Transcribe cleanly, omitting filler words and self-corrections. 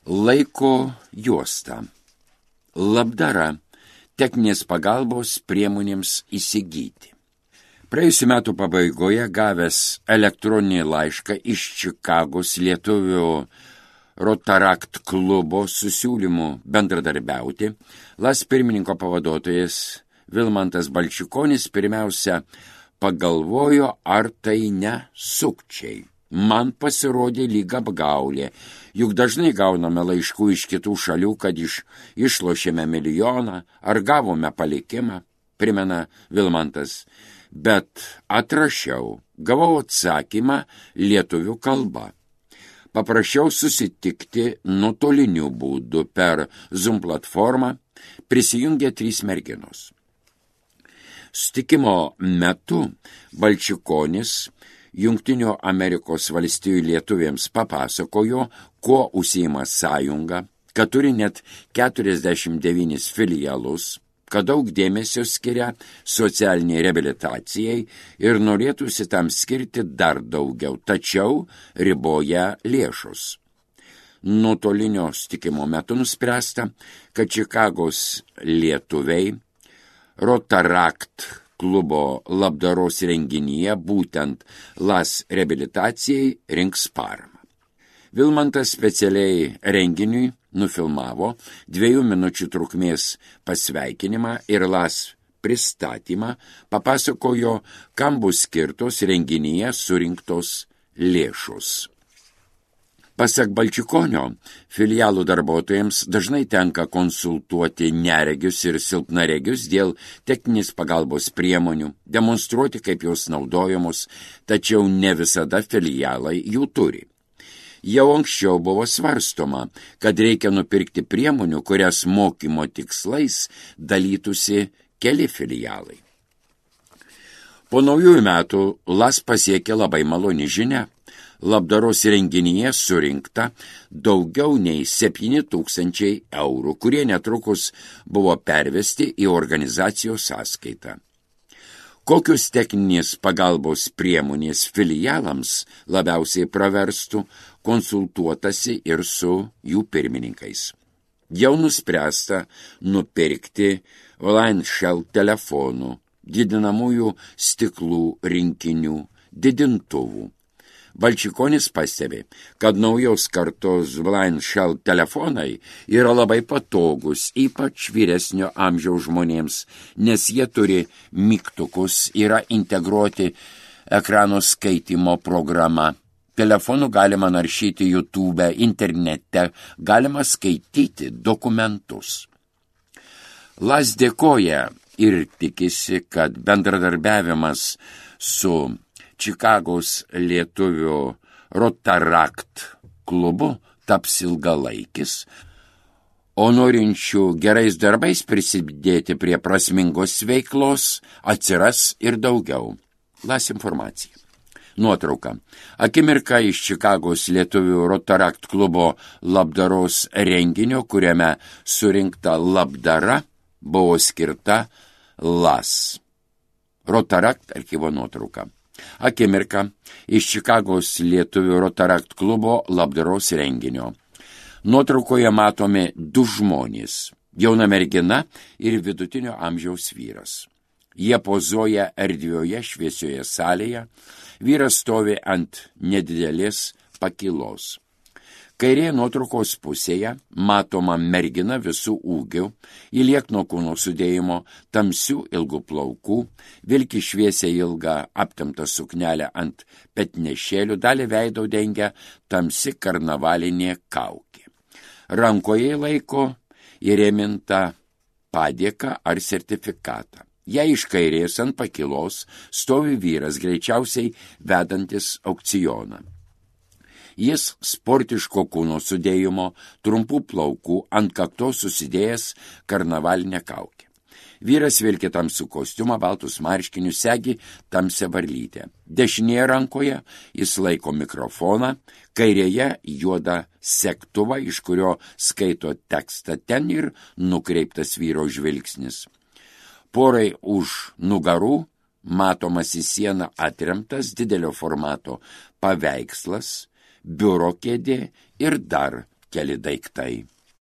Laiko juosta. Labdara techninės pagalbos priemonėms įsigyti. Praėjusiu metų pabaigoje gavęs elektroninį laišką iš Čikagos lietuvių Rotaract klubo su siūlymu bendradarbiauti, LAS pirmininko pavaduotojas Vilmantas Balčikonis pirmiausia pagalvojo, ar tai ne sukčiai. Man pasirodė lyg apgaulė, juk dažnai gauname laiškų iš kitų šalių, kad išlošėme milijoną ar gavome palikimą, primena Vilmantas, bet atrašiau, gavau atsakymą lietuvių kalba. Paprašiau susitikti nuotoliniu būdu per Zoom platformą, prisijungė 3 merginos. Susitikimo metu Balčikonis Jungtinių Amerikos valstijų lietuviams papasakojo, kuo užsiima sąjunga, kad turi net 49 filialus, kad daug dėmesio skiria socialiniai reabilitacijai ir norėtųsi tam skirti dar daugiau, tačiau riboja lėšus. Nuotolinio susitikimo metu nuspręsta, kad Čikagos lietuviai Rotaract klubo labdaros renginyje, būtent LAS reabilitacijai, rinks paramą. Vilmantas specialiai renginiui nufilmavo 2 minučių trukmės pasveikinimą ir LAS pristatymą, papasakojo, kam bus skirtos renginyje surinktos lėšos. Pasak Balčikonio, filialų darbuotojams dažnai tenka konsultuoti neregius ir silpnaregius dėl techninės pagalbos priemonių, demonstruoti, kaip jos naudojamos, tačiau ne visada filialai jų turi. Jau anksčiau buvo svarstoma, kad reikia nupirkti priemonių, kurias mokymo tikslais dalytųsi keli filialai. Po naujųjų metų LAS pasiekė labai maloni žinia. Labdaros renginyje surinkta daugiau nei 7 000 eurų, kurie netrukus buvo pervesti į organizacijos sąskaitą. Kokios techninės pagalbos priemonės filialams labiausiai praverstų, konsultuotasi ir su jų pirmininkais. Jau nuspręsta nupirkti Line Shell telefonų, didinamųjų stiklų rinkinių, didintuvų. Balčikonis pastebi, kad naujos kartos Line Shell telefonai yra labai patogus, ypač vyresnio amžiaus žmonėms, nes jie turi mygtukus, yra integruoti ekrano skaitymo programa. Telefonu galima naršyti YouTube, internete, galima skaityti dokumentus. LAS dėkoja ir tikisi, kad bendradarbiavimas su Čikagos lietuvių Rotaract klubu taps ilgalaikis, o norinčių gerais darbais prisidėti prie prasmingos veiklos atsiras ir daugiau. LAS informacija. Nuotrauka. Akimirka iš Čikagos lietuvių Rotaract klubo labdaros renginio, kuriame surinkta labdara, buvo skirta LAS. Rotaract archyvo nuotrauka. Akimirka iš Čikagos lietuvių Rotaract klubo labdaros renginio. Nuotraukoje matomi 2 žmonės, jauna mergina ir vidutinio amžiaus vyras. Jie pozuoja erdvioje šviesioje salėje, vyras stovi ant nedidelės pakylos. Kairėje nuotraukos pusėje matoma mergina visų ūgių, į liekno kūno sudėjimo, tamsių ilgų plaukų, vilki šviesią ilgą aptemptą suknelę ant petnešėlių, dalį veido dengia tamsi karnavalinė kaukė. Rankoje laiko įrėminta padėką ar sertifikatą. Jei iš kairės ant pakylos stovi vyras, greičiausiai vedantis aukcioną. Jis sportiško kūno sudėjimo, trumpų plaukų, ant kaktos susidėjęs karnavalinę kaukę. Vyras vilki tamsų kostiumą, baltus marškinius, segi tamsią varlytę. Dešinėje rankoje jis laiko mikrofoną, kairėje juodą segtuvą, iš kurio skaito tekstą, ten ir nukreiptas vyro žvilgsnis. Porai už nugarų matomas į sieną atremtas didelio formato paveikslas, biuro kėdė ir dar keli daiktai.